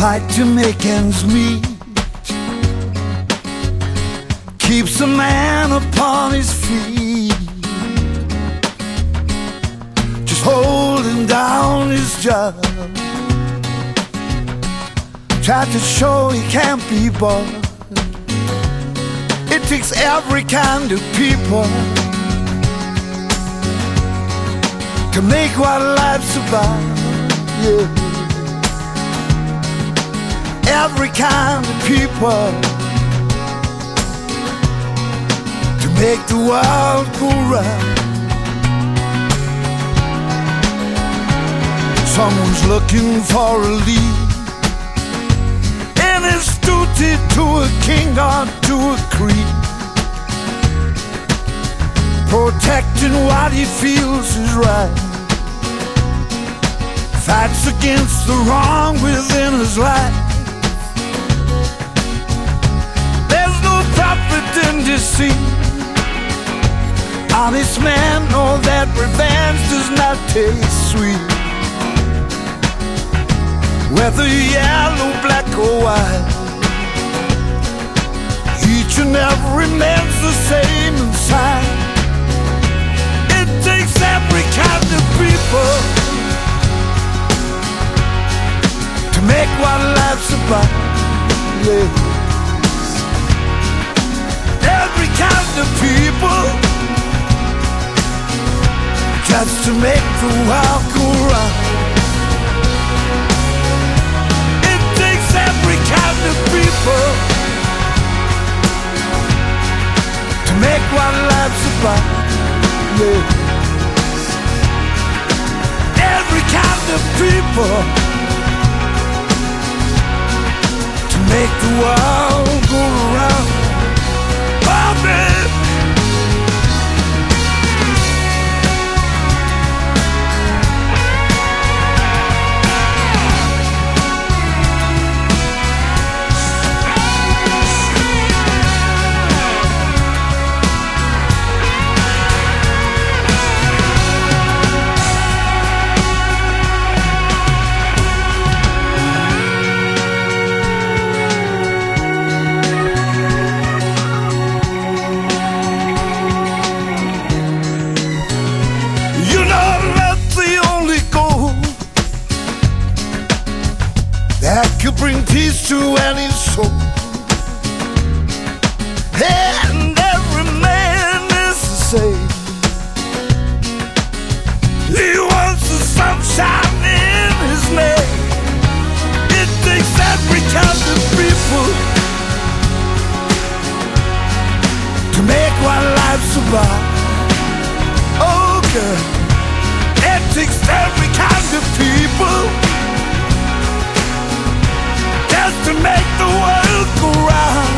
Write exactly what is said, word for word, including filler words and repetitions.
fight to make ends meet, keeps a man upon his feet, just holding down his job. Tried to show he can't be bought. It takes every kind of people to make what life's about, yeah. Every kind of people to make the world go round. Someone's looking for a lead in his duty to a king or to a creed, protecting what he feels is right, fights against the wrong within his life. There's no profit in deceit. Honest men know that revenge does not taste sweet. Whether yellow, black or white, each and every man's the same inside. It takes every kind of people to make what life's about, yeah. Every kind of people just to make the world go round. It takes every kind of people to make what life's about, yeah. Every kind of people to make the world go around. Oh, babe. That could bring peace to any soul, and every man is the same. He wants the sunshine in his name. It takes every kind of people to make what life's about. Oh, girl, it takes every kind of people just to make the world go round.